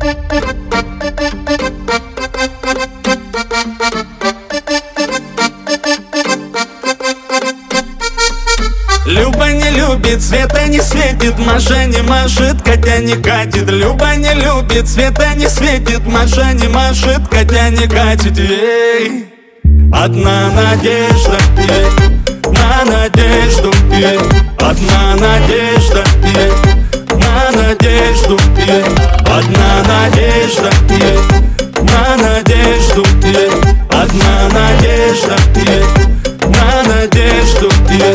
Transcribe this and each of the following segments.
Люба не любит, Света не светит, Маша не машет, Катя не катит. Люба не любит, Света не светит, Маша не машет, Катя не катит. Ей, одна надежда, на надежду, одна надежда, на надежду, одна надежда, на надежду, одна надежда, на надежду.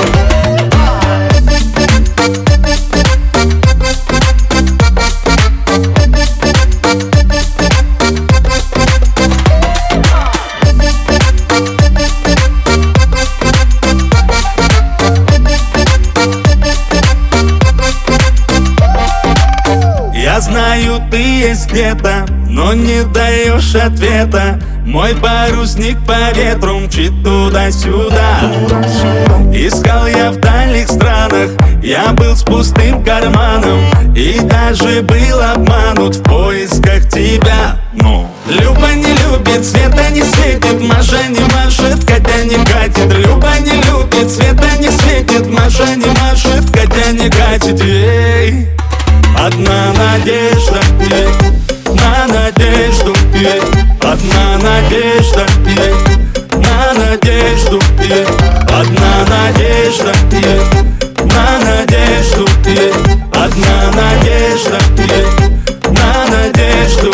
Я знаю, ты есть где-то, но не даешь ответа. Мой парусник по ветру мчит туда-сюда. Искал я в дальних странах, я был с пустым карманом и даже был обманут в поисках тебя. Но Люба не любит, Света не светит, Маша не машет, Катя не катит. Люба не любит, Света не светит, Маша не машет, Катя не катит. Ей, одна надежда, на надежду, одна надежда, на надежду, одна надежда, на надежду, одна надежда, на надежду.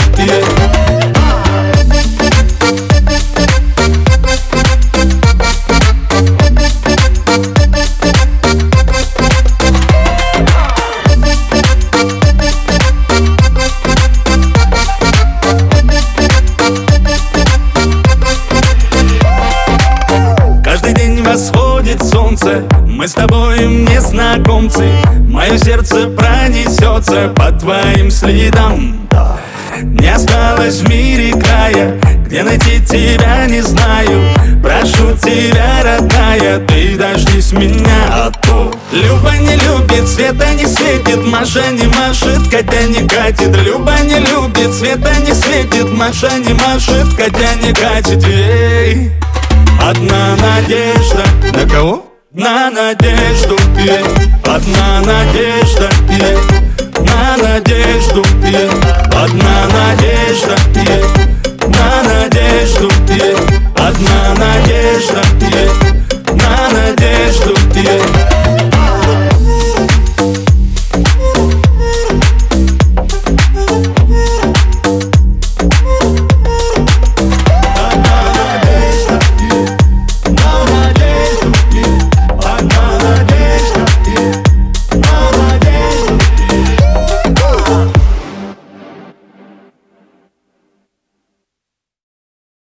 Восходит солнце, мы с тобой незнакомцы. Мое сердце пронесется по твоим следам. Не осталось в мире края, где найти тебя не знаю. Прошу тебя, родная, ты дождись меня, а то Люба не любит, Света не светит, Маша не машет, Катя не катит. Люба не любит, Света не светит, Маша не машет, Катя не катит. Ей, одна надежда. На кого? На надежду, одна надежда, на надежду, одна